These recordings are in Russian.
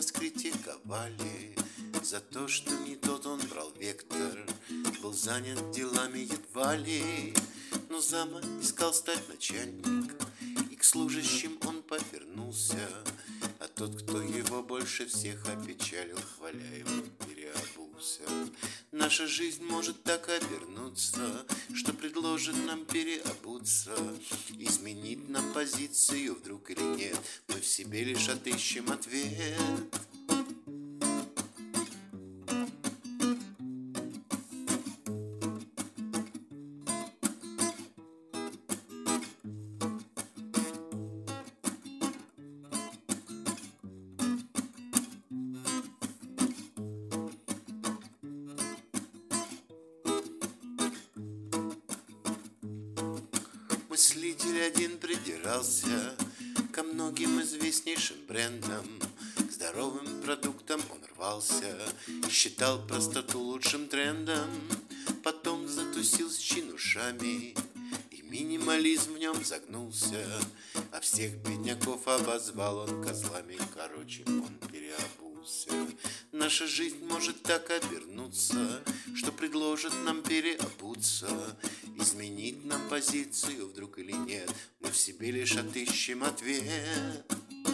нас критиковали за то, что не тот он брал вектор, был занят делами едва ли. Но зама искал стать начальник, и к служащим он повернулся. А тот, кто его больше всех опечалил, хваля его, переобулся. Наша жизнь может так обернуться, что предложит нам переобуться, изменить нам позицию вдруг или нет. Мы в себе лишь отыщем ответ. Мыслитель один придирался ко многим известнейшим брендам, к здоровым продуктам он рвался, считал простоту лучшим трендом. Потом затусил с чинушами, и минимализм в нем загнулся, а всех бедняков обозвал он козлами. Короче, он переобулся. Наша жизнь может так обернуться, что предложит нам переобуться, изменить нам позицию вдруг или нет. Мы в себе лишь отыщем ответ.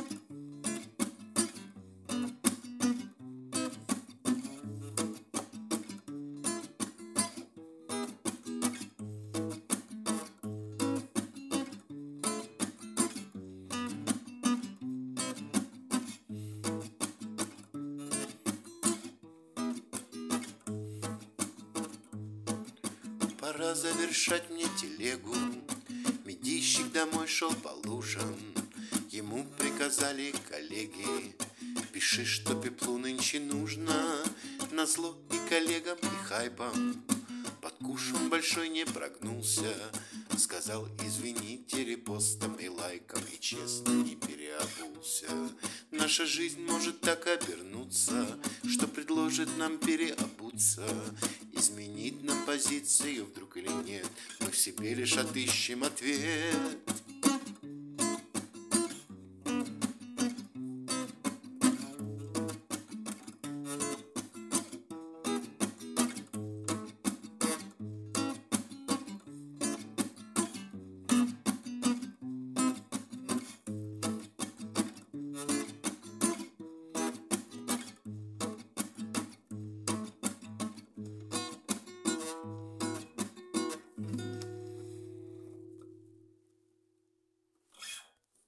Пора завершать мне телегу. Медийщик домой шел по лужам. Ему приказали коллеги: пиши, что пеплу нынче нужно. Назло и коллегам, и хайпам. Под кушем большой не прогнулся, сказал извините репостом и лайком, и честно не переобулся. Наша жизнь может так обернуться, что предложит нам переобуться, изменить нам позицию вдруг или нет. Мы в себе лишь отыщем ответ.